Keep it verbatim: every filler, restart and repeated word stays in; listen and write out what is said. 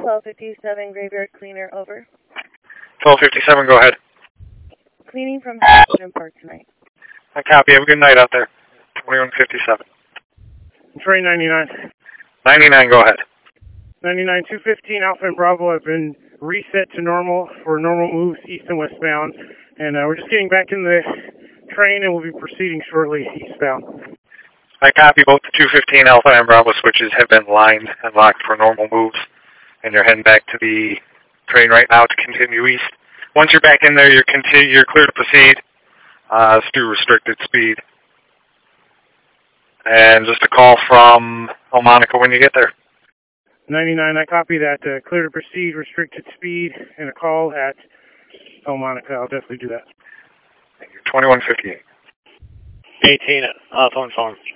twelve fifty-seven Graveyard Cleaner, over. twelve fifty-seven, go ahead. Cleaning from Hamilton Park tonight. I copy. Have a good night out there. twenty-one fifty-seven. Train ninety-nine. ninety-nine, go ahead. ninety-nine, two fifteen Alpha and Bravo have been reset to normal for normal moves east and westbound. And uh, we're just getting back in the train and we'll be proceeding shortly eastbound. I copy. Both the two fifteen Alpha and Bravo switches have been lined and locked for normal moves. And you're heading back to the train right now to continue east. Once you're back in there, you're, continue, you're clear to proceed. Uh, let's do restricted speed. And just a call from El Monaco when you get there. ninety-nine, I copy that. Uh, clear to proceed, restricted speed, and a call at El Monaco. I'll definitely do that. twenty-one fifty-eight. eighteen, uh, phone phone.